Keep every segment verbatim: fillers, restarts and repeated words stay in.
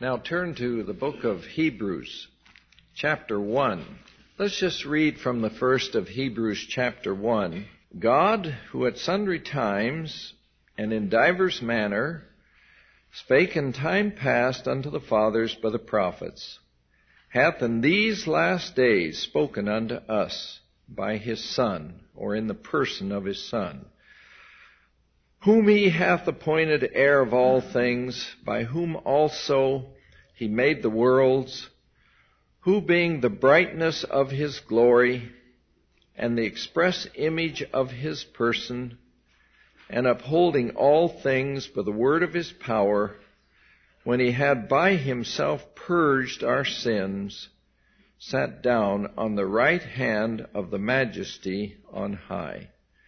Now turn to the book of Hebrews, chapter one. Let's just read from the first of Hebrews chapter one. God, who at sundry times and in divers manner spake in time past unto the fathers by the prophets, hath in these last days spoken unto us by his Son, or in the person of his Son, whom he hath appointed heir of all things, by whom also he made the worlds, who being the brightness of his glory, and the express image of his person, and upholding all things by the word of his power, when he had by himself purged our sins, sat down on the right hand of the majesty on high,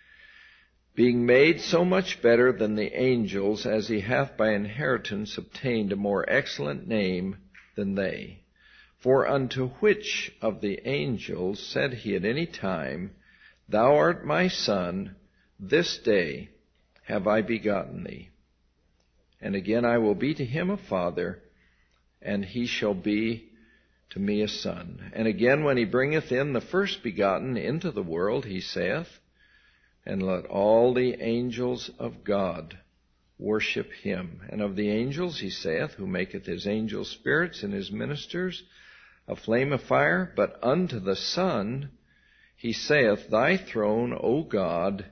being made so much better than the angels, as he hath by inheritance obtained a more excellent name than they. For unto which of the angels said he at any time, Thou art my Son, this day have I begotten thee. And again I will be to him a father, and he shall be to me a son. And again when he bringeth in the first begotten into the world, he saith, And let all the angels of God worship him. And of the angels he saith, Who maketh his angels spirits and his ministers a flame of fire. But unto the Son he saith, Thy throne, O God,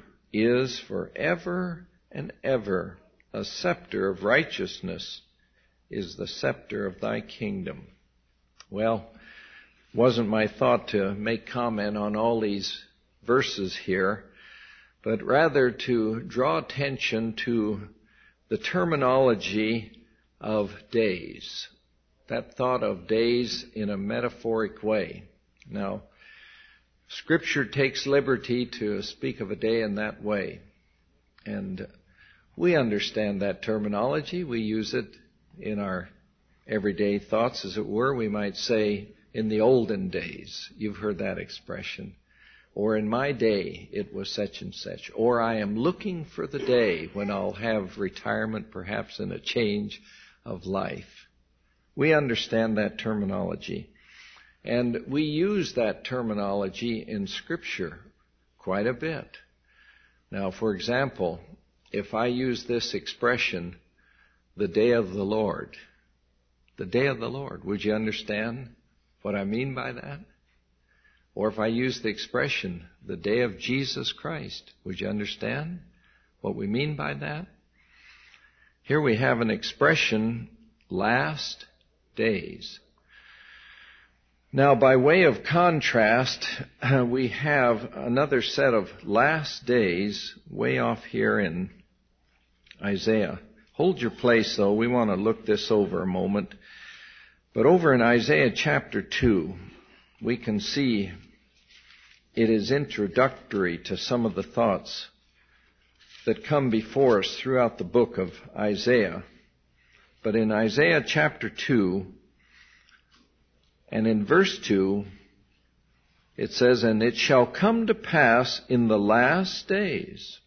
is forever and ever. A scepter of righteousness is the scepter of thy kingdom. Well, wasn't my thought to make comment on all these verses here, but rather to draw attention to the terminology of days. That thought of days in a metaphoric way. Now, Scripture takes liberty to speak of a day in that way. And we understand that terminology. We use it in our everyday thoughts, as it were. We might say, in the olden days. You've heard that expression. Or in my day, it was such and such. Or I am looking for the day when I'll have retirement, perhaps, and a change of life. We understand that terminology. And we use that terminology in Scripture quite a bit. Now, for example, if I use this expression, the day of the Lord, the day of the Lord, would you understand what I mean by that? Or if I use the expression, the day of Jesus Christ, would you understand what we mean by that? Here we have an expression, last days. Now, by way of contrast, we have another set of last days way off here in Isaiah. Hold your place, though. We want to look this over a moment. But over in Isaiah chapter two, we can see it is introductory to some of the thoughts that come before us throughout the book of Isaiah. But in Isaiah chapter two, and in verse two, it says, And it shall come to pass in the last days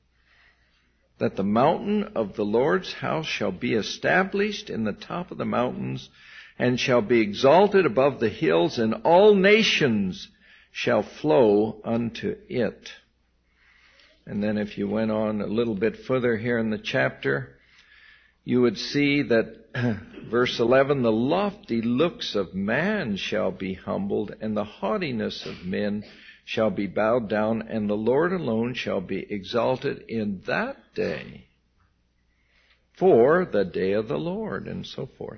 that the mountain of the Lord's house shall be established in the top of the mountains, and shall be exalted above the hills, and all nations shall flow unto it. And then if you went on a little bit further here in the chapter, you would see that verse eleven, The lofty looks of man shall be humbled, and the haughtiness of men shall be bowed down, and the Lord alone shall be exalted in that day, for the day of the Lord, and so forth.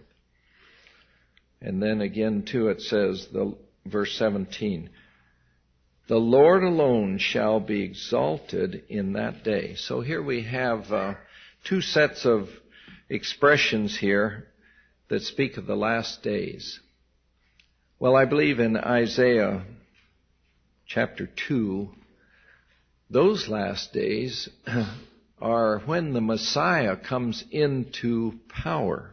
And then again, too, it says, the verse seventeen, The Lord alone shall be exalted in that day. So here we have uh, two sets of expressions here that speak of the last days. Well, I believe in Isaiah chapter two, those last days are when the Messiah comes into power.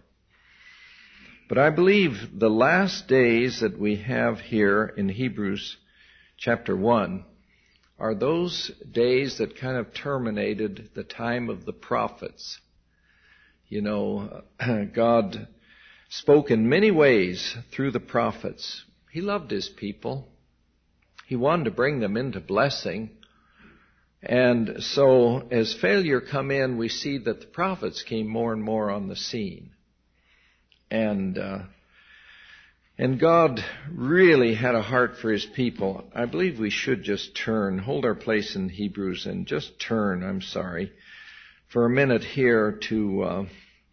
But I believe the last days that we have here in Hebrews chapter one are those days that kind of terminated the time of the prophets. You know, God spoke in many ways through the prophets. He loved his people. He wanted to bring them into blessing. And so as failure come in, we see that the prophets came more and more on the scene. And uh, and God really had a heart for his people. I believe we should just turn, hold our place in Hebrews and just turn, I'm sorry, for a minute here to uh,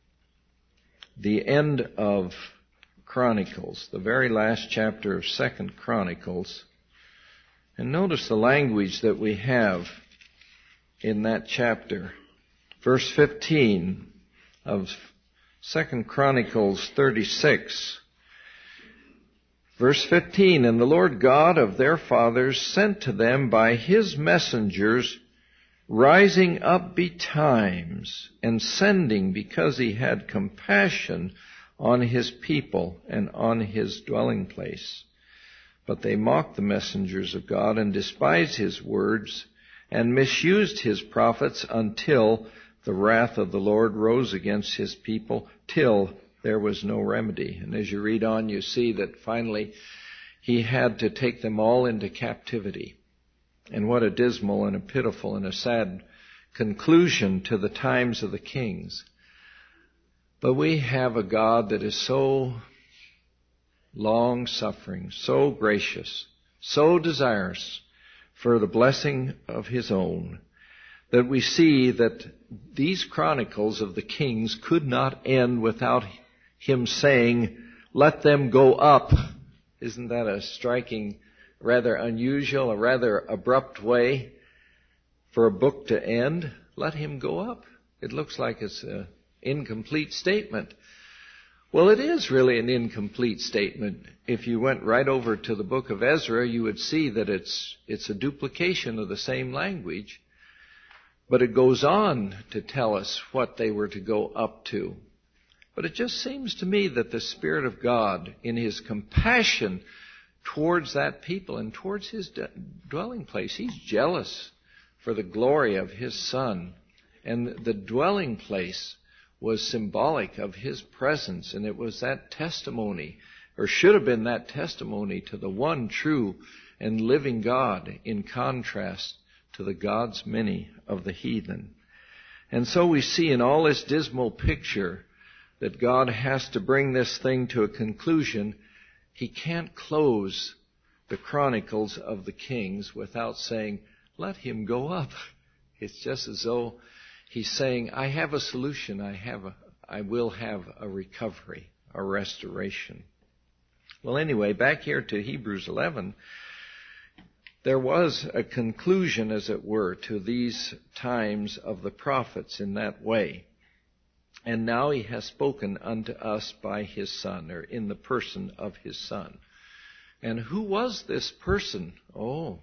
the end of Chronicles, the very last chapter of Second Chronicles. And notice the language that we have in that chapter. Verse fifteen of Second Chronicles thirty-six. Verse fifteen, and the Lord God of their fathers sent to them by his messengers, rising up betimes and sending, because he had compassion on his people and on his dwelling place. But they mocked the messengers of God and despised his words and misused his prophets until the wrath of the Lord rose against his people, till there was no remedy. And as you read on, you see that finally he had to take them all into captivity. And what a dismal and a pitiful and a sad conclusion to the times of the kings. But we have a God that is so long-suffering, so gracious, so desirous for the blessing of his own, that we see that these chronicles of the kings could not end without him saying, let them go up. Isn't that a striking, rather unusual, a rather abrupt way for a book to end? Let him go up. It looks like it's an incomplete statement. Well, it is really an incomplete statement. If you went right over to the book of Ezra, you would see that it's it's a duplication of the same language, but it goes on to tell us what they were to go up to. But it just seems to me that the Spirit of God, in his compassion towards that people and towards his dwelling place, he's jealous for the glory of his Son. And the dwelling place was symbolic of his presence, and it was that testimony, or should have been that testimony, to the one true and living God, in contrast to the gods many of the heathen. And so we see in all this dismal picture that God has to bring this thing to a conclusion. He can't close the Chronicles of the Kings without saying, let him go up. It's just as though he's saying, I have a solution. I have a, I will have a recovery, a restoration. Well, anyway, back here to Hebrews eleven, there was a conclusion, as it were, to these times of the prophets in that way. And now he has spoken unto us by his Son, or in the person of his Son. And who was this person? Oh,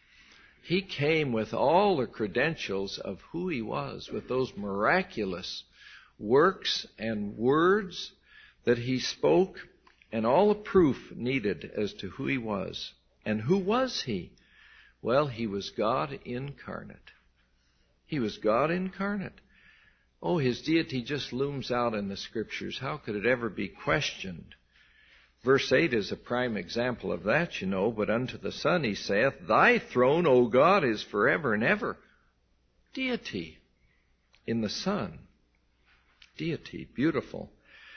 he came with all the credentials of who he was, with those miraculous works and words that he spoke, and all the proof needed as to who he was. And who was he? Well, he was God incarnate. He was God incarnate. Oh, his deity just looms out in the Scriptures. How could it ever be questioned? Verse eight is a prime example of that, you know. But unto the Son he saith, thy throne, O God, is forever and ever. Deity in the Son. Deity. Beautiful.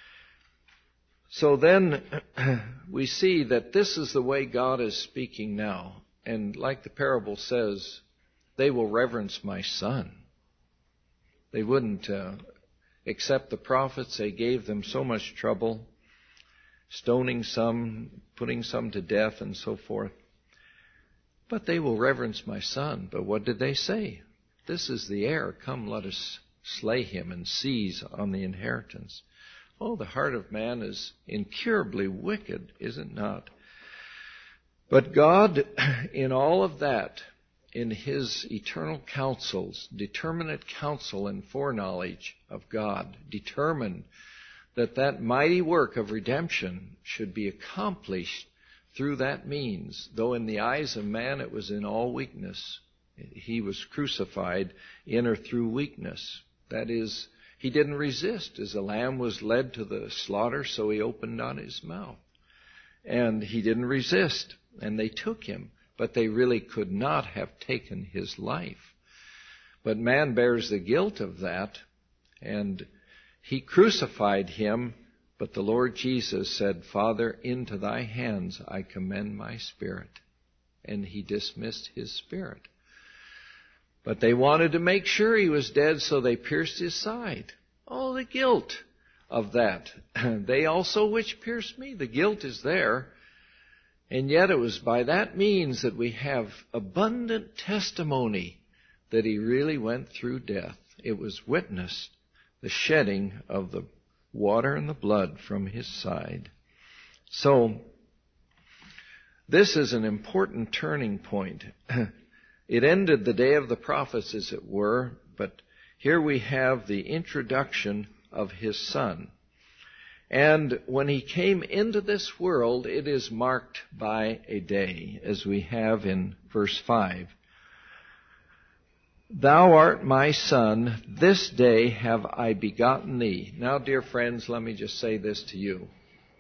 So then we see that this is the way God is speaking now. And like the parable says, they will reverence my Son. They wouldn't uh, accept the prophets. They gave them so much trouble, stoning some, putting some to death, and so forth. But they will reverence my Son. But what did they say? This is the heir. Come, let us slay him and seize on the inheritance. Oh, the heart of man is incurably wicked, is it not? But God, in all of that, in his eternal counsels, determinate counsel and foreknowledge of God, determined that that mighty work of redemption should be accomplished through that means, though in the eyes of man it was in all weakness. He was crucified in or through weakness. That is, He didn't resist. As the lamb was led to the slaughter, so he opened not his mouth. And he didn't resist. And they took him. But they really could not have taken his life. But man bears the guilt of that. And he crucified him. But the Lord Jesus said, Father, into thy hands I commend my spirit. And he dismissed his spirit. But they wanted to make sure he was dead, so they pierced his side. Oh, the guilt of that. They also which pierced me. The guilt is there. And yet it was by that means that we have abundant testimony that he really went through death. It was witnessed, the shedding of the water and the blood from his side. So, this is an important turning point. It ended the day of the prophets, as it were, but here we have the introduction of his Son. And when he came into this world, it is marked by a day, as we have in verse five. Thou art my Son, this day have I begotten thee. Now, dear friends, let me just say this to you.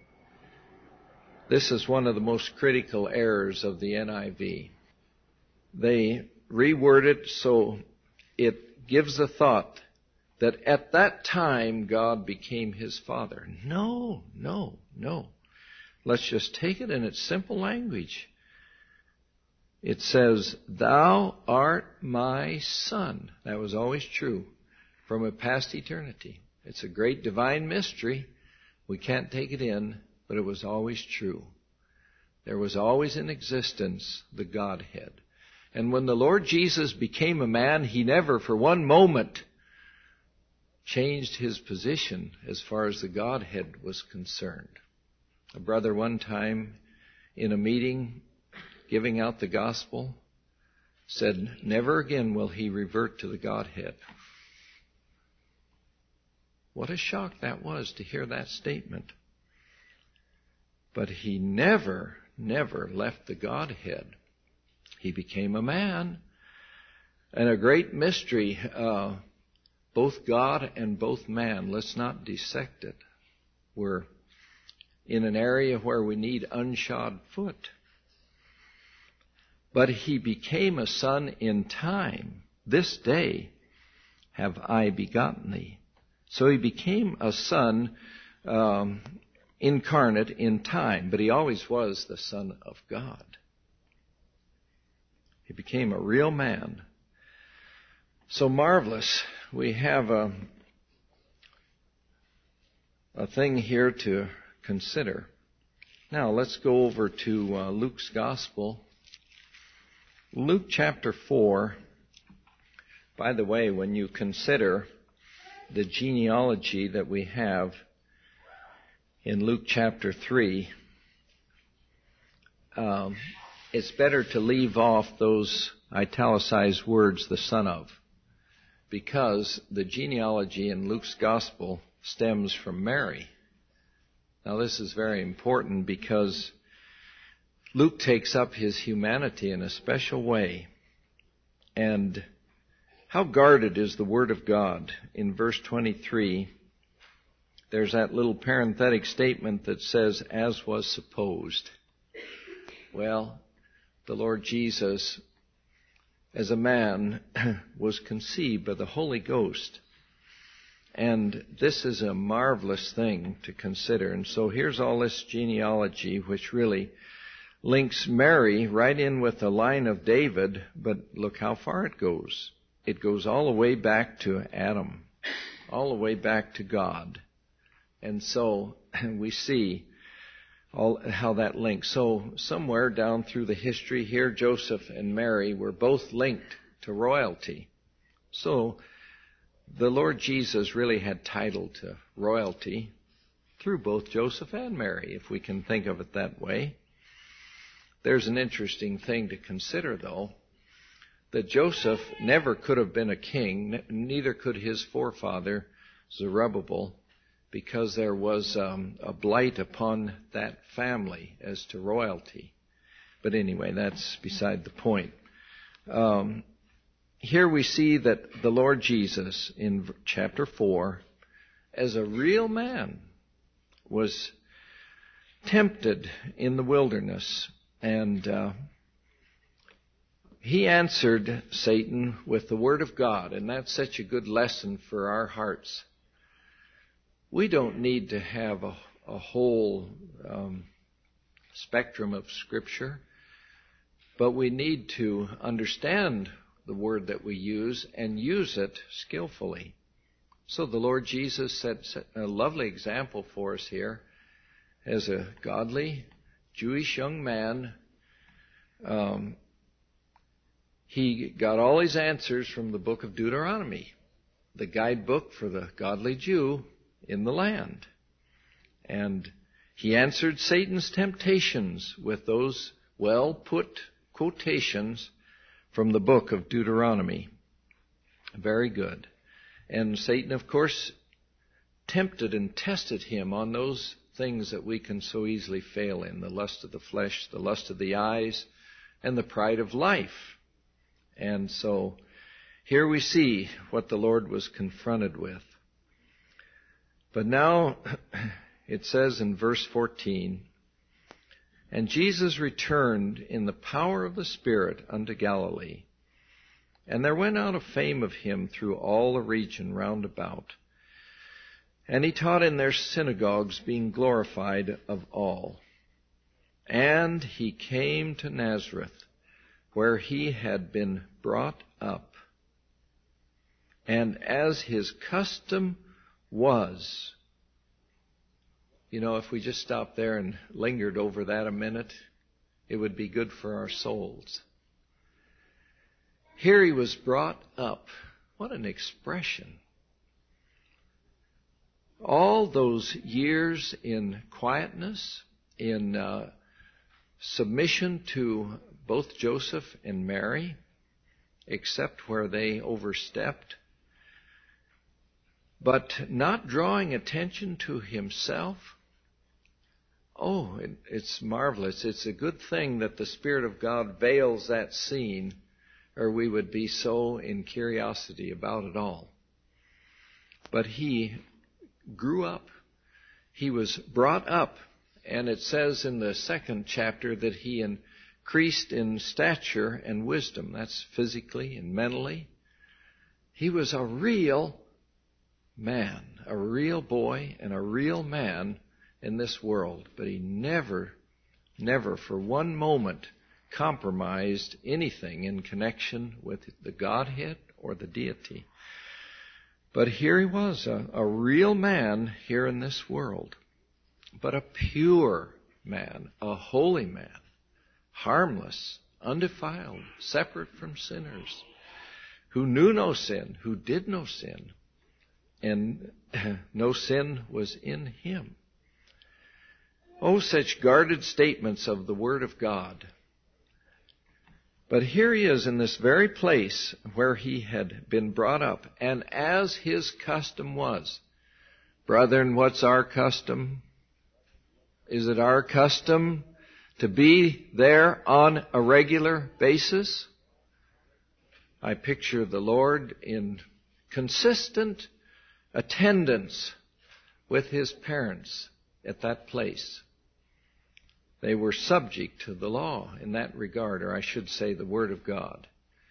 This is one of the most critical errors of the N I V. They reword it so it gives the thought that at that time God became his Father. No, no, no. Let's just take it in its simple language. It says, Thou art my Son. That was always true from a past eternity. It's a great divine mystery. We can't take it in, but it was always true. There was always in existence the Godhead. And when the Lord Jesus became a man, he never for one moment changed his position as far as the Godhead was concerned. A brother one time in a meeting giving out the gospel said, never again will he revert to the Godhead. What a shock that was to hear that statement. But he never, never left the Godhead. He became a man. And a great mystery, uh, both God and both man. Let's not dissect it. We're in an area where we need unshod foot. But he became a son in time. This day have I begotten thee. So he became a son um, incarnate in time, but he always was the Son of God. He became a real man. So marvelous. We have a, a thing here to consider. Now let's go over to uh, Luke's Gospel. Luke chapter four. By the way, when you consider the genealogy that we have in Luke chapter three, um, it's better to leave off those italicized words, the son of, because the genealogy in Luke's gospel stems from Mary. Now this is very important because Luke takes up his humanity in a special way. And how guarded is the Word of God? In verse twenty-three, there's that little parenthetic statement that says, as was supposed. Well, the Lord Jesus, as a man, was conceived by the Holy Ghost. And this is a marvelous thing to consider. And so here's all this genealogy, which really links Mary right in with the line of David, but look how far it goes. It goes all the way back to Adam, all the way back to God. And so we see all how that links. So somewhere down through the history here, Joseph and Mary were both linked to royalty. So the Lord Jesus really had title to royalty through both Joseph and Mary, if we can think of it that way. There's an interesting thing to consider, though, that Joseph never could have been a king, neither could his forefather Zerubbabel, because there was um, a blight upon that family as to royalty. But anyway, that's beside the point. Um, here we see that the Lord Jesus in chapter four as a real man, was tempted in the wilderness. And uh, he answered Satan with the Word of God. And that's such a good lesson for our hearts. We don't need to have a, a whole um, spectrum of Scripture, but we need to understand the word that we use and use it skillfully. So the Lord Jesus set a lovely example for us here as a godly Jewish young man. Um, he got all his answers from the book of Deuteronomy, the guidebook for the godly Jew in the land. And he answered Satan's temptations with those well-put quotations from the book of Deuteronomy. Very good. And Satan, of course, tempted and tested him on those things that we can so easily fail in, the lust of the flesh, the lust of the eyes, and the pride of life. And so here we see what the Lord was confronted with. But now it says in verse fourteen, "And Jesus returned in the power of the Spirit unto Galilee. And there went out a fame of him through all the region round about. And he taught in their synagogues, being glorified of all. And he came to Nazareth, where he had been brought up. And as his custom was," you know, if we just stopped there and lingered over that a minute, it would be good for our souls. Here he was brought up. What an expression. All those years in quietness, in uh, submission to both Joseph and Mary, except where they overstepped, but not drawing attention to himself. Oh, it, it's marvelous. It's a good thing that the Spirit of God veils that scene, or we would be so in curiosity about it all. But he grew up. He was brought up, and it says in the second chapter that he increased in stature and wisdom. That's physically and mentally. He was a real man, a real boy and a real man in this world. But he never, never for one moment compromised anything in connection with the Godhead or the deity. But here he was, a, a real man here in this world, but a pure man, a holy man, harmless, undefiled, separate from sinners, who knew no sin, who did no sin, and no sin was in him. Oh, such guarded statements of the Word of God. But here he is in this very place where he had been brought up, and as his custom was. Brethren, what's our custom? Is it our custom to be there on a regular basis? I picture the Lord in consistent attendance with his parents at that place. They were subject to the law in that regard, or I should say the Word of God.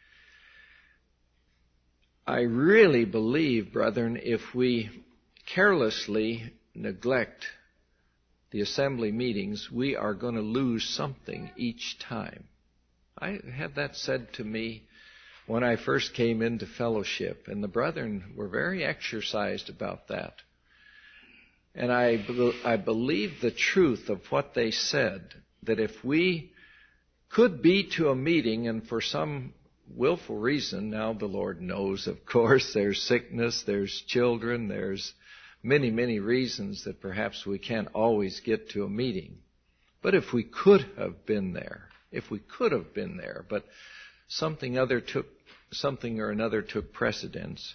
I really believe, brethren, if we carelessly neglect the assembly meetings, we are going to lose something each time. I had that said to me when I first came into fellowship, and the brethren were very exercised about that. And I, I believe the truth of what they said, that if we could be to a meeting and for some willful reason, now the Lord knows, of course, there's sickness, there's children, there's many, many reasons that perhaps we can't always get to a meeting. But if we could have been there, if we could have been there, but something other took, something or another took precedence,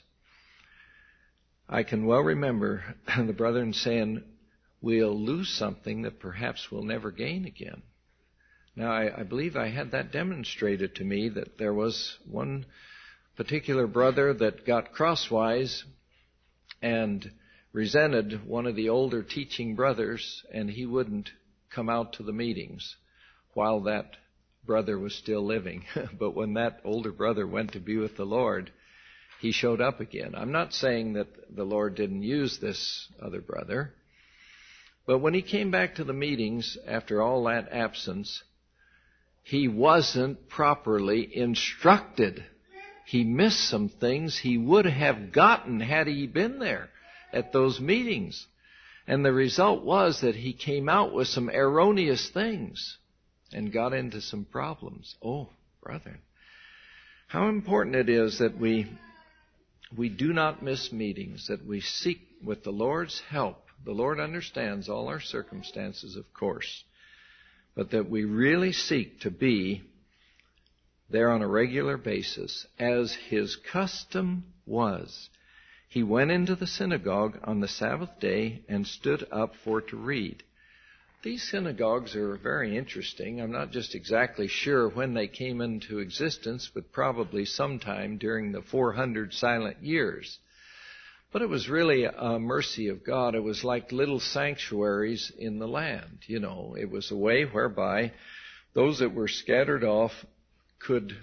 I can well remember the brethren saying, we'll lose something that perhaps we'll never gain again. Now, I, I believe I had that demonstrated to me, that there was one particular brother that got crosswise and resented one of the older teaching brothers, and he wouldn't come out to the meetings while that brother was still living. But when that older brother went to be with the Lord, he showed up again. I'm not saying that the Lord didn't use this other brother, but when he came back to the meetings after all that absence, he wasn't properly instructed. He missed some things he would have gotten had he been there at those meetings. And the result was that he came out with some erroneous things and got into some problems. Oh, brethren, how important it is that we we do not miss meetings, that we seek with the Lord's help. The Lord understands all our circumstances, of course, but that we really seek to be there on a regular basis, as his custom was. He went into the synagogue on the Sabbath day and stood up for to read. These synagogues are very interesting. I'm not just exactly sure when they came into existence, but probably sometime during the four hundred silent years. But it was really a mercy of God. It was like little sanctuaries in the land. You know, it was a way whereby those that were scattered off could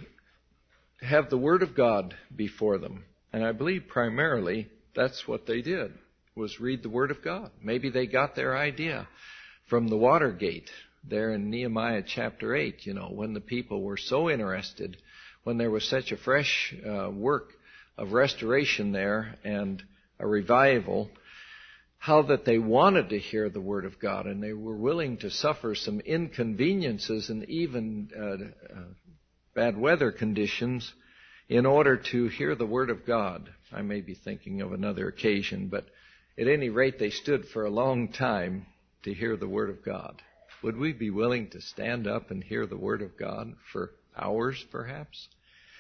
have the Word of God before them. And I believe primarily that's what they did, was read the Word of God. Maybe they got their idea from the Watergate there in Nehemiah chapter eight, you know, when the people were so interested, when there was such a fresh uh, work of restoration there and a revival, how that they wanted to hear the Word of God, and they were willing to suffer some inconveniences and even uh, uh, bad weather conditions in order to hear the Word of God. I may be thinking of another occasion, but at any rate, they stood for a long time to hear the Word of God. Would we be willing to stand up and hear the Word of God for hours, perhaps?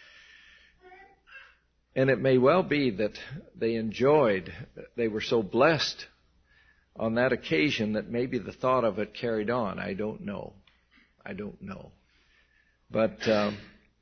And it may well be that they enjoyed, they were so blessed on that occasion that maybe the thought of it carried on. I don't know. I don't know. But um,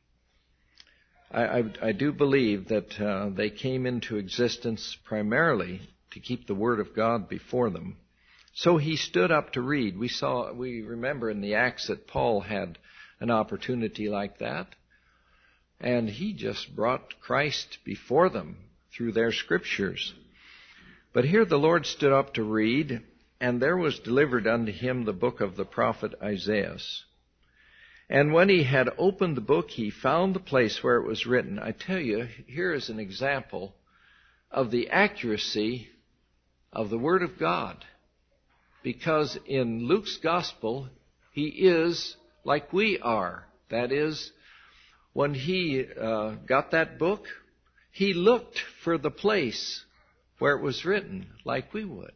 I, I, I do believe that uh, they came into existence primarily to keep the Word of God before them. So he stood up to read. We saw, we remember in the Acts that Paul had an opportunity like that. And he just brought Christ before them through their scriptures. But here the Lord stood up to read, and there was delivered unto him the book of the prophet Isaiah. And when he had opened the book, he found the place where it was written. I tell you, here is an example of the accuracy of the Word of God. Because in Luke's Gospel, he is like we are. That is, when he uh, got that book, he looked for the place where it was written, like we would.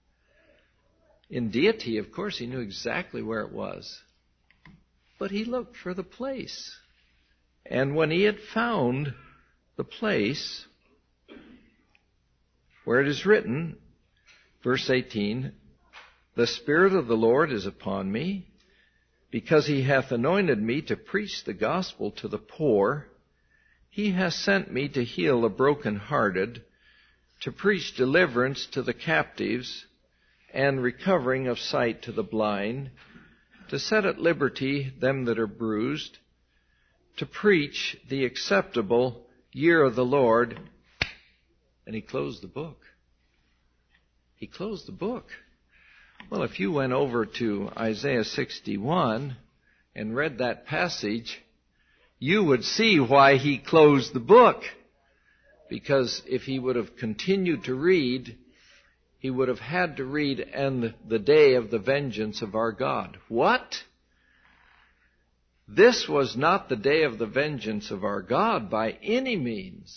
In deity, of course, he knew exactly where it was. But he looked for the place. And when he had found the place where it is written, verse eighteen, the Spirit of the Lord is upon me, because he hath anointed me to preach the gospel to the poor. He hath sent me to heal the brokenhearted, to preach deliverance to the captives, and recovering of sight to the blind, to set at liberty them that are bruised, to preach the acceptable year of the Lord. And he closed the book. He closed the book. Well, if you went over to Isaiah sixty-one and read that passage, you would see why he closed the book. Because if he would have continued to read, he would have had to read, and the day of the vengeance of our God. What? This was not the day of the vengeance of our God by any means.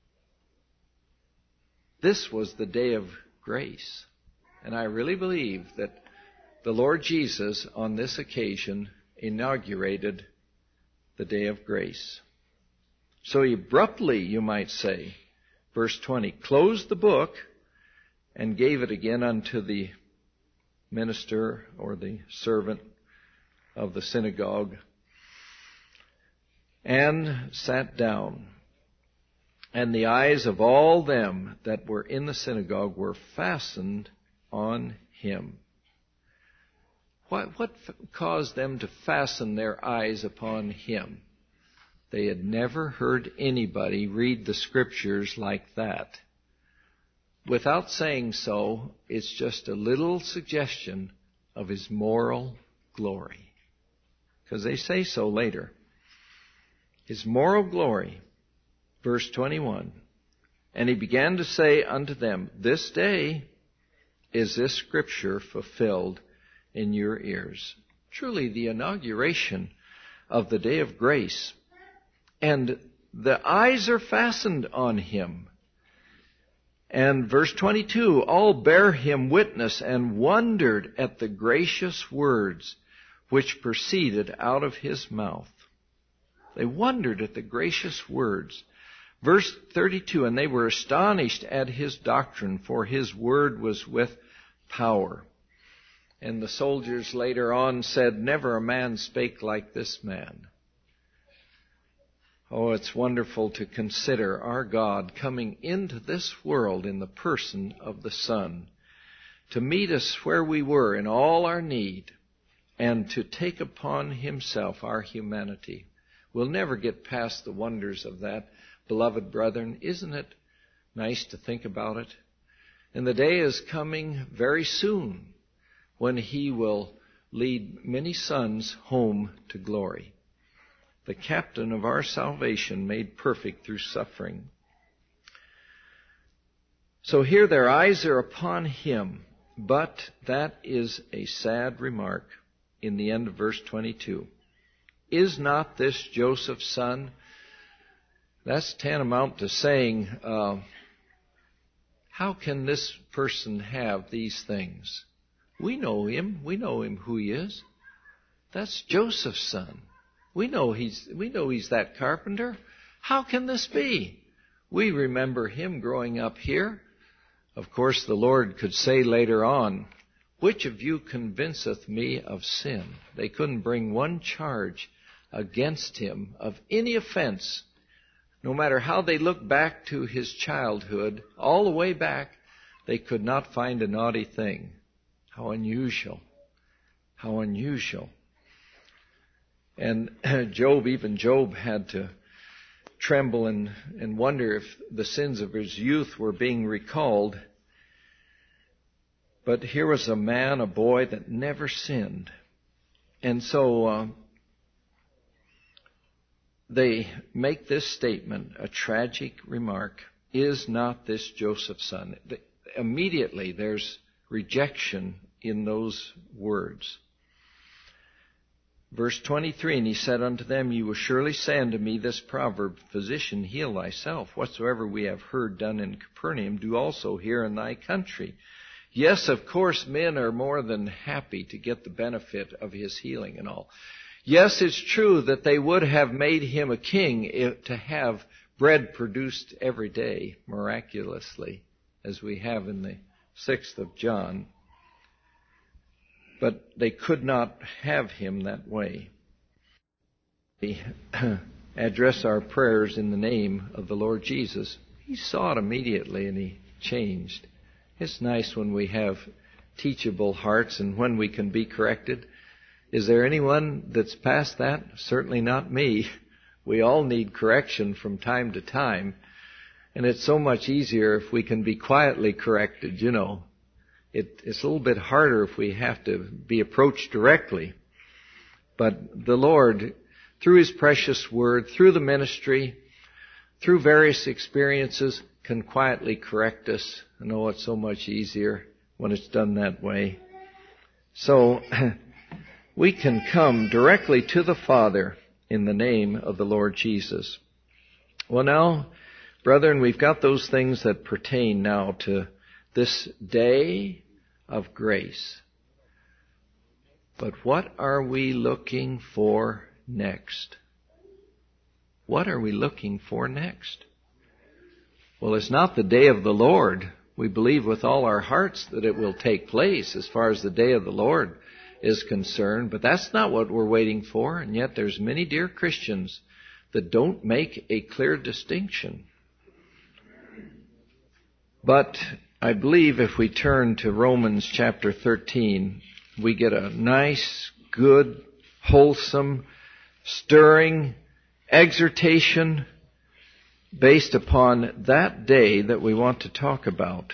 This was the day of grace. And I really believe that the Lord Jesus on this occasion inaugurated the day of grace. So he abruptly, you might say, verse twenty, closed the book and gave it again unto the minister or the servant of the synagogue and sat down. And the eyes of all them that were in the synagogue were fastened on him. What, what caused them to fasten their eyes upon him? They had never heard anybody read the Scriptures like that. Without saying so, it's just a little suggestion of his moral glory. Because they say so later. His moral glory. Verse twenty-one. And he began to say unto them, This day is this Scripture fulfilled in your ears. Truly the inauguration of the day of grace. And the eyes are fastened on him. And verse twenty-two, all bare him witness and wondered at the gracious words which proceeded out of his mouth. They wondered at the gracious words. Verse thirty-two, and they were astonished at his doctrine, for his word was with power. And the soldiers later on said, Never a man spake like this man. Oh, it's wonderful to consider our God coming into this world in the person of the Son, to meet us where we were in all our need, and to take upon himself our humanity. We'll never get past the wonders of that, beloved brethren. Isn't it nice to think about it? And the day is coming very soon when he will lead many sons home to glory. The captain of our salvation made perfect through suffering. So here their eyes are upon him, but that is a sad remark in the end of verse twenty-two. Is not this Joseph's son? That's tantamount to saying, uh, how can this person have these things? We know him. We know him who he is. That's Joseph's son. We know he's we know he's that carpenter. How can this be? We remember him growing up here. Of course, the Lord could say later on, Which of you convinceth me of sin? They couldn't bring one charge against him of any offense. No matter how they looked back to his childhood, all the way back, they could not find a naughty thing. How unusual. How unusual. And Job, even Job had to tremble and, and wonder if the sins of his youth were being recalled. But here was a man, a boy that never sinned. And so uh, they make this statement, a tragic remark, Is not this Joseph's son? Immediately there's rejection in those words. Verse twenty-three, And he said unto them, You will surely say unto me this proverb, Physician, heal thyself. Whatsoever we have heard done in Capernaum, do also here in thy country. Yes, of course, men are more than happy to get the benefit of his healing and all. Yes, it's true that they would have made him a king if, to have bread produced every day miraculously, as we have in the sixth of John. But they could not have him that way. We address our prayers in the name of the Lord Jesus. He saw it immediately and he changed. It's nice when we have teachable hearts and when we can be corrected. Is there anyone that's past that? Certainly not me. We all need correction from time to time. And it's so much easier if we can be quietly corrected, you know. It, it's a little bit harder if we have to be approached directly. But the Lord, through his precious word, through the ministry, through various experiences, can quietly correct us. I know it's so much easier when it's done that way. So we can come directly to the Father in the name of the Lord Jesus. Well now, brethren, we've got those things that pertain now to this day of grace. But what are we looking for next? What are we looking for next? Well, it's not the day of the Lord. We believe with all our hearts that it will take place as far as the day of the Lord is concerned, but that's not what we're waiting for, and yet there's many dear Christians that don't make a clear distinction. But I believe if we turn to Romans chapter thirteen, we get a nice, good, wholesome, stirring exhortation based upon that day that we want to talk about.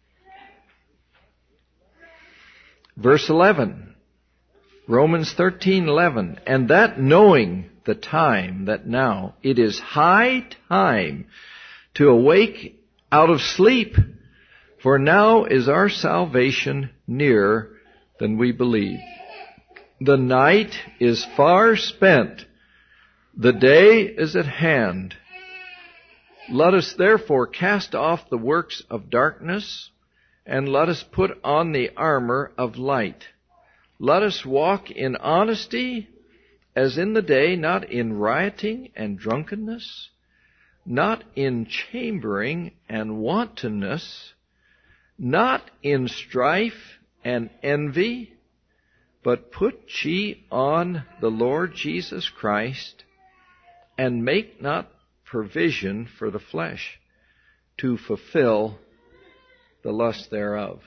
Verse eleven, Romans thirteen eleven, and that knowing the time, that now it is high time to awake out of sleep, for now is our salvation nearer than we believe. The night is far spent, the day is at hand. Let us therefore cast off the works of darkness, and let us put on the armor of light. Let us walk in honesty as in the day, not in rioting and drunkenness, not in chambering and wantonness, not in strife and envy, but put ye on the Lord Jesus Christ, and make not provision for the flesh to fulfill the lust thereof.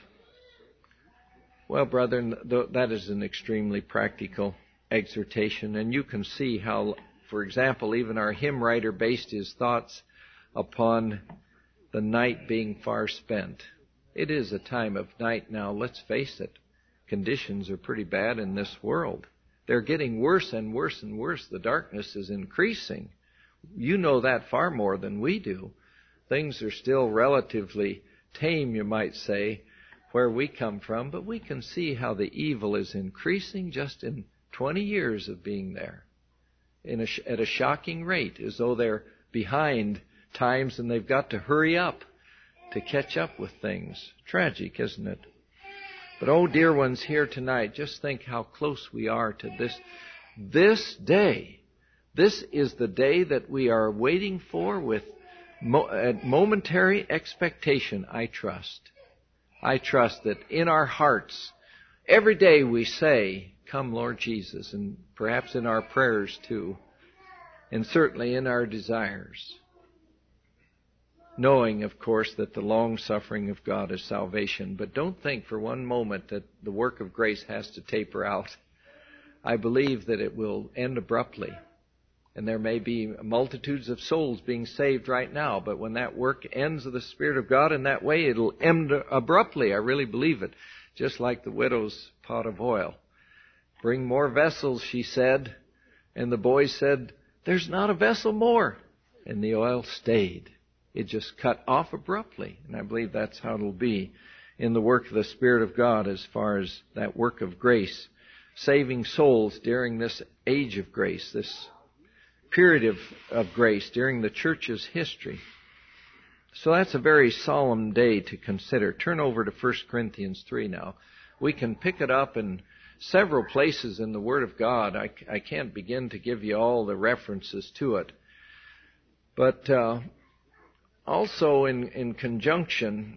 Well, brethren, that is an extremely practical exhortation, and you can see how, for example, even our hymn writer based his thoughts upon the night being far spent. It is a time of night now, let's face it. Conditions are pretty bad in this world. They're getting worse and worse and worse. The darkness is increasing. You know that far more than we do. Things are still relatively tame, you might say, where we come from, but we can see how the evil is increasing just in twenty years of being there in a, at a shocking rate, as though they're behind times and they've got to hurry up to catch up with things. Tragic, isn't it? But oh, dear ones here tonight, just think how close we are to this, this day. This is the day that we are waiting for with mo- momentary expectation, I trust. I trust that in our hearts, every day we say, "Come, Lord Jesus," and perhaps in our prayers too, and certainly in our desires. Knowing, of course, that the long-suffering of God is salvation. But don't think for one moment that the work of grace has to taper out. I believe that it will end abruptly. And there may be multitudes of souls being saved right now, but when that work ends of the Spirit of God in that way, it'll end abruptly. I really believe it. Just like the widow's pot of oil. "Bring more vessels," she said. And the boy said, "There's not a vessel more." And the oil stayed. It just cut off abruptly. And I believe that's how it'll be in the work of the Spirit of God as far as that work of grace, saving souls during this age of grace, this period of, of grace during the church's history. So that's a very solemn day to consider. Turn over to First Corinthians three now. We can pick it up in several places in the Word of God. I, I can't begin to give you all the references to it. But uh, also in, in conjunction,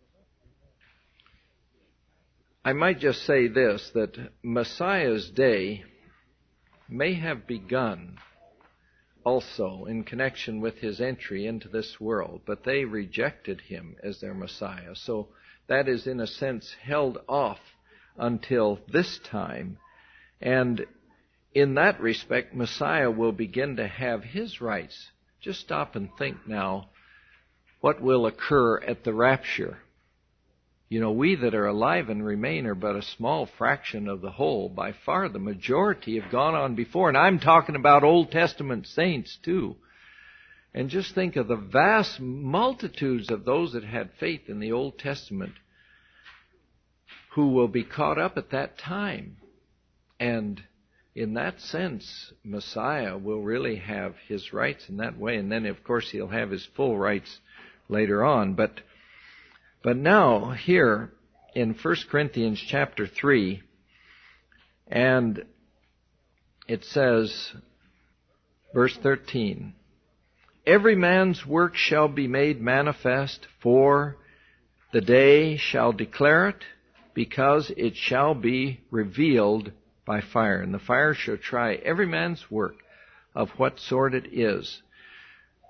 I might just say this, that Messiah's day may have begun also in connection with his entry into this world, but they rejected him as their Messiah. So that is in a sense held off until this time. And in that respect, Messiah will begin to have his rights. Just stop and think now, what will occur at the rapture? You know, we that are alive and remain are but a small fraction of the whole. By far the majority have gone on before. And I'm talking about Old Testament saints too. And just think of the vast multitudes of those that had faith in the Old Testament who will be caught up at that time. And in that sense, Messiah will really have his rights in that way. And then, of course, he'll have his full rights later on. But But now, here in First Corinthians chapter three, and it says, verse thirteen, "Every man's work shall be made manifest, for the day shall declare it, because it shall be revealed by fire. And the fire shall try every man's work of what sort it is."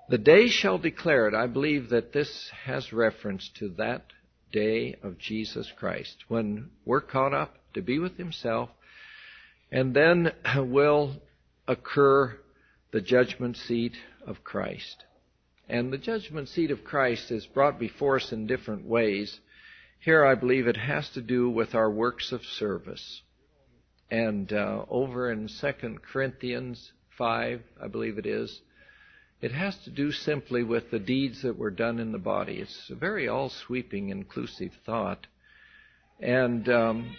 The day shall declare it. I believe that this has reference to that day of Jesus Christ, when we're caught up to be with Himself, and then will occur the judgment seat of Christ. And the judgment seat of Christ is brought before us in different ways. Here I believe it has to do with our works of service. And uh, over in Second Corinthians five, I believe it is, it has to do simply with the deeds that were done in the body. It's a very all-sweeping, inclusive thought. And um,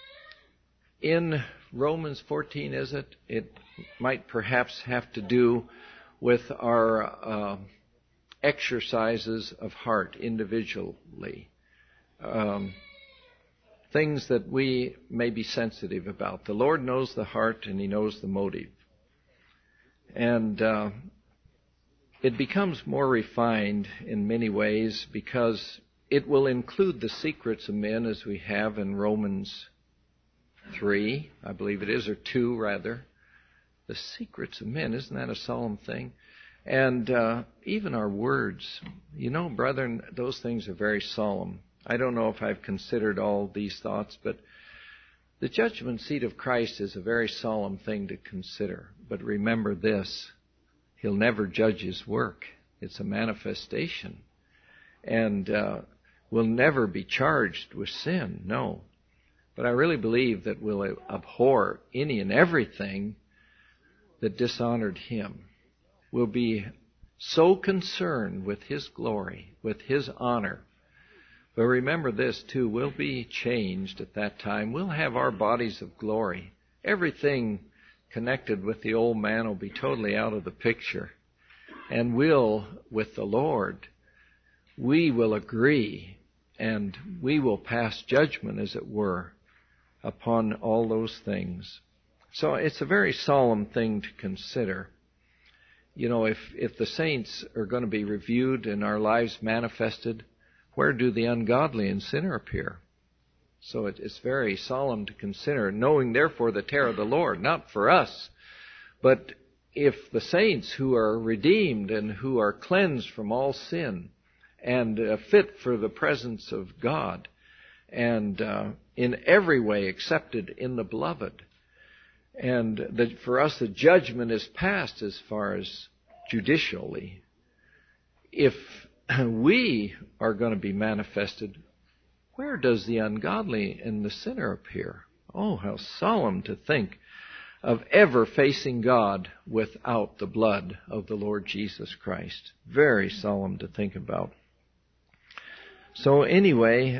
in Romans fourteen, is it? It might perhaps have to do with our uh, exercises of heart individually. Um, things that we may be sensitive about. The Lord knows the heart and He knows the motive. And uh, it becomes more refined in many ways because it will include the secrets of men, as we have in Romans three, I believe it is, or two rather. The secrets of men, isn't that a solemn thing? And uh, even our words. You know, brethren, those things are very solemn. I don't know if I've considered all these thoughts, but the judgment seat of Christ is a very solemn thing to consider. But remember this, He'll never judge His work. It's a manifestation. And uh, we'll never be charged with sin, no. But I really believe that we'll abhor any and everything that dishonored Him. We'll be so concerned with His glory, with His honor. But remember this, too, we'll be changed at that time. We'll have our bodies of glory. Everything connected with the old man will be totally out of the picture. And we'll, with the Lord, we will agree and we will pass judgment, as it were, upon all those things. So it's a very solemn thing to consider. You know, if, if the saints are going to be reviewed and our lives manifested, where do the ungodly and sinner appear? So it, it's very solemn to consider, knowing therefore the terror of the Lord, not for us, but if the saints who are redeemed and who are cleansed from all sin and uh, fit for the presence of God and uh, in every way accepted in the beloved, and that for us the judgment is passed as far as judicially, if we are going to be manifested, where does the ungodly and the sinner appear? Oh, how solemn to think of ever facing God without the blood of the Lord Jesus Christ. Very solemn to think about. So anyway,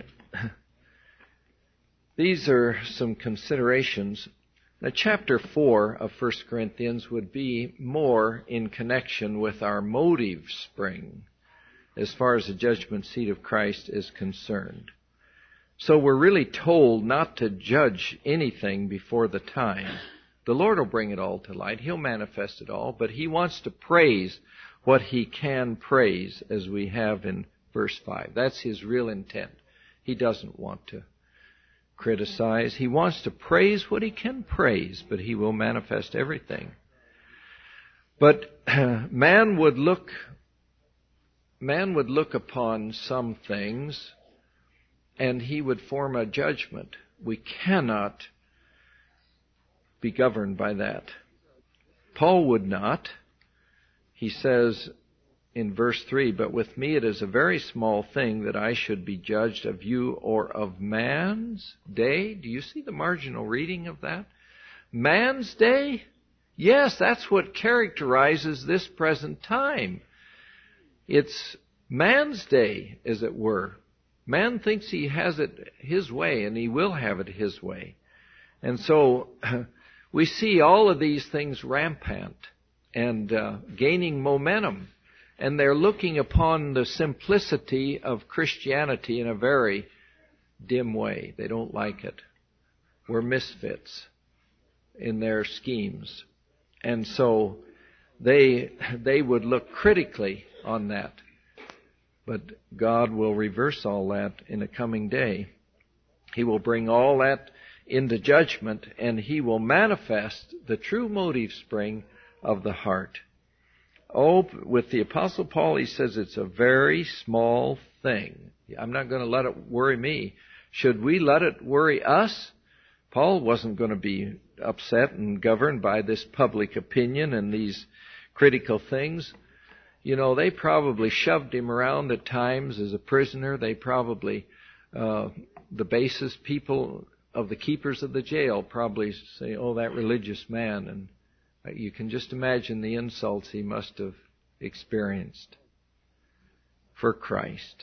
these are some considerations. Now, chapter four of First Corinthians would be more in connection with our motive spring as far as the judgment seat of Christ is concerned. So we're really told not to judge anything before the time. The Lord will bring it all to light. He'll manifest it all, but He wants to praise what He can praise, as we have in verse five. That's His real intent. He doesn't want to criticize. He wants to praise what He can praise, but He will manifest everything. But man would look man would look upon some things and he would form a judgment. We cannot be governed by that. Paul would not. He says in verse three, "But with me it is a very small thing that I should be judged of you or of man's day." Do you see the marginal reading of that? Man's day? Yes, that's what characterizes this present time. It's man's day, as it were. Man thinks he has it his way, and he will have it his way. And so we see all of these things rampant and uh, gaining momentum. And they're looking upon the simplicity of Christianity in a very dim way. They don't like it. We're misfits in their schemes. And so they they would look critically on that. But God will reverse all that in a coming day. He will bring all that into judgment, and He will manifest the true motive spring of the heart. Oh, with the Apostle Paul, he says it's a very small thing. I'm not going to let it worry me. Should we let it worry us? Paul wasn't going to be upset and governed by this public opinion and these critical things. You know, they probably shoved him around at times as a prisoner. They probably, uh, the basest people of the keepers of the jail probably say, oh, that religious man. And you can just imagine the insults he must have experienced for Christ.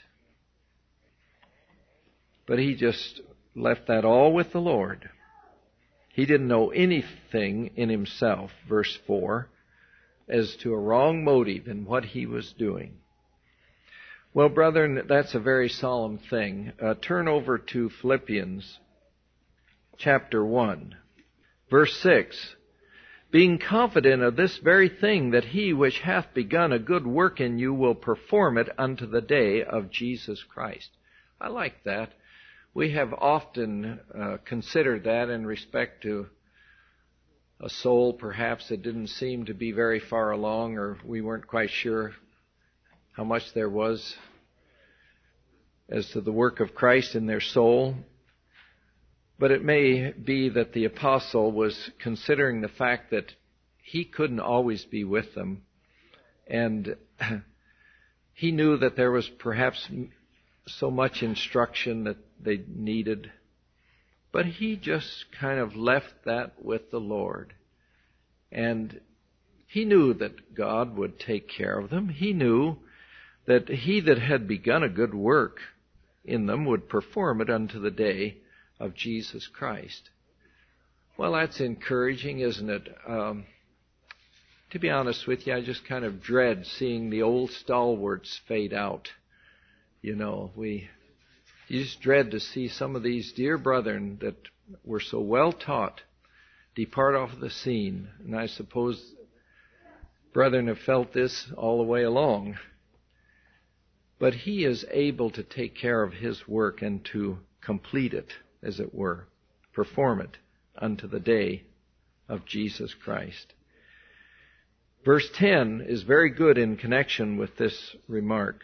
But he just left that all with the Lord. He didn't know anything in himself, verse four, as to a wrong motive in what he was doing. Well, brethren, that's a very solemn thing. Uh, turn over to Philippians chapter one, verse six. Being confident of this very thing, that he which hath begun a good work in you will perform it unto the day of Jesus Christ. I like that. We have often uh, considered that in respect to a soul perhaps that didn't seem to be very far along, or we weren't quite sure how much there was as to the work of Christ in their soul. But it may be that the apostle was considering the fact that he couldn't always be with them, and he knew that there was perhaps so much instruction that they needed. But he just kind of left that with the Lord. And he knew that God would take care of them. He knew that he that had begun a good work in them would perform it unto the day of Jesus Christ. Well, that's encouraging, isn't it? Um, to be honest with you, I just kind of dread seeing the old stalwarts fade out. You know, we you just dread to see some of these dear brethren that were so well taught depart off the scene. And I suppose brethren have felt this all the way along. But he is able to take care of his work and to complete it, as it were, perform it unto the day of Jesus Christ. Verse ten is very good in connection with this remark.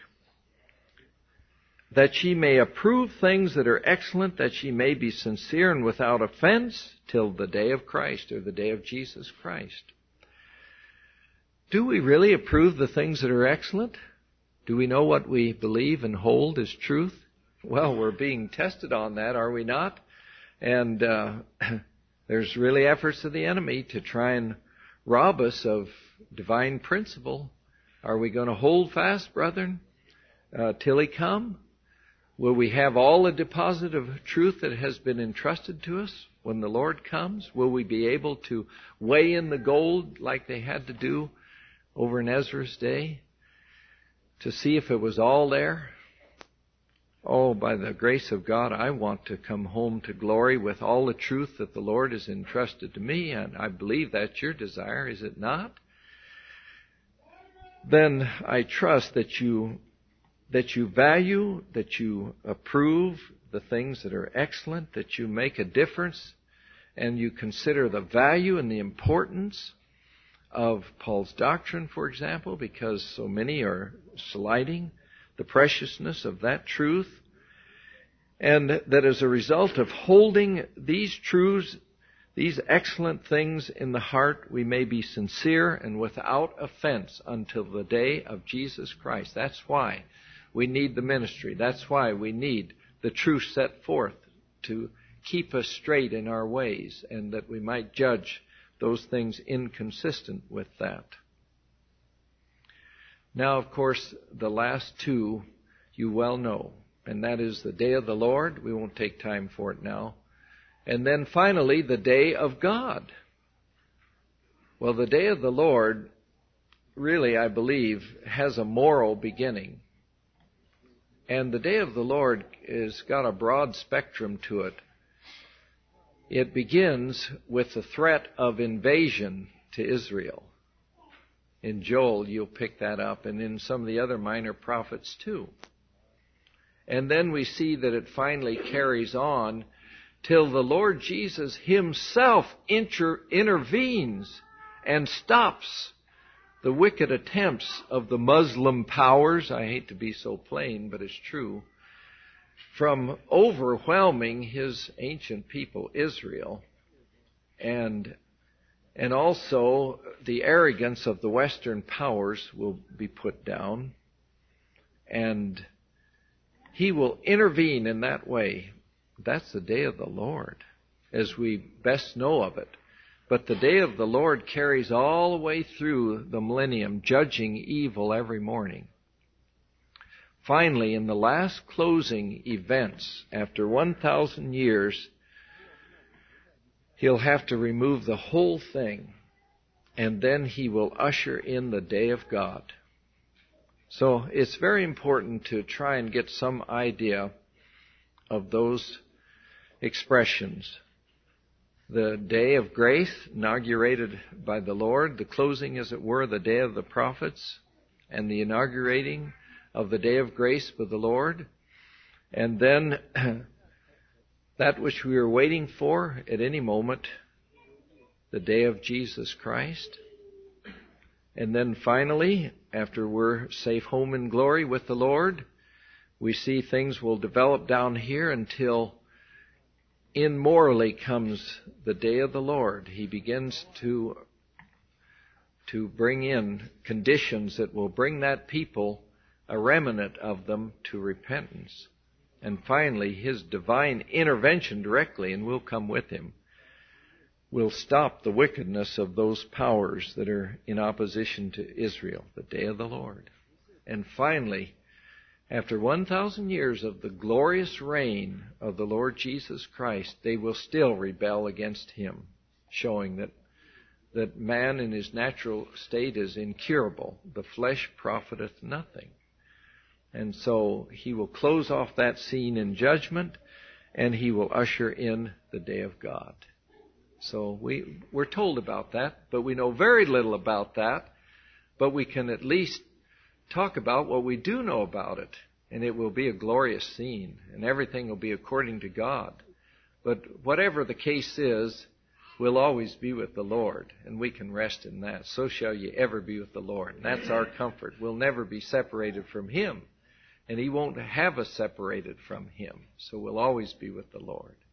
That ye may approve things that are excellent, that ye may be sincere and without offense till the day of Christ, or the day of Jesus Christ. Do we really approve the things that are excellent? Do we know what we believe and hold as truth? Well, we're being tested on that, are we not? And uh, there's really efforts of the enemy to try and rob us of divine principle. Are we going to hold fast, brethren, uh, till he come? Will we have all the deposit of truth that has been entrusted to us when the Lord comes? Will we be able to weigh in the gold like they had to do over in Ezra's day to see if it was all there? Oh, by the grace of God, I want to come home to glory with all the truth that the Lord has entrusted to me, and I believe that's your desire, is it not? Then I trust that you that you value, that you approve the things that are excellent, that you make a difference, and you consider the value and the importance of Paul's doctrine, for example, because so many are slighting the preciousness of that truth, and that as a result of holding these truths, these excellent things in the heart, we may be sincere and without offense until the day of Jesus Christ. That's why we need the ministry. That's why we need the truth set forth to keep us straight in our ways, and that we might judge those things inconsistent with that. Now, of course, the last two you well know, and that is the day of the Lord. We won't take time for it now. And then finally, the day of God. Well, the day of the Lord really, I believe, has a moral beginning. And the day of the Lord has got a broad spectrum to it. It begins with the threat of invasion to Israel. In Joel, you'll pick that up, and in some of the other minor prophets too. And then we see that it finally carries on till the Lord Jesus himself inter- intervenes and stops the wicked attempts of the Muslim powers, I hate to be so plain, but it's true, from overwhelming his ancient people, Israel, and and also the arrogance of the Western powers will be put down, and he will intervene in that way. That's the day of the Lord, as we best know of it. But the day of the Lord carries all the way through the millennium, judging evil every morning. Finally, in the last closing events, after one thousand years, he'll have to remove the whole thing, and then he will usher in the day of God. So it's very important to try and get some idea of those expressions. The day of grace, inaugurated by the Lord, the closing, as it were, the day of the prophets, and the inaugurating of the day of grace with the Lord. And then that which we are waiting for at any moment, the day of Jesus Christ. And then finally, after we're safe home in glory with the Lord, we see things will develop down here until immorally comes the day of the Lord. He begins to, to bring in conditions that will bring that people, a remnant of them, to repentance. And finally, His divine intervention directly, and we'll come with Him, will stop the wickedness of those powers that are in opposition to Israel, the day of the Lord. And finally, after one thousand years of the glorious reign of the Lord Jesus Christ, they will still rebel against Him, showing that, that man in his natural state is incurable. The flesh profiteth nothing. And so He will close off that scene in judgment, and He will usher in the day of God. So we, we're told about that, but we know very little about that, but we can at least talk about what we do know about it, and it will be a glorious scene, and everything will be according to God. But whatever the case is, we'll always be with the Lord, and we can rest in that. So shall ye ever be with the Lord. And that's our comfort. We'll never be separated from Him, and He won't have us separated from Him. So we'll always be with the Lord.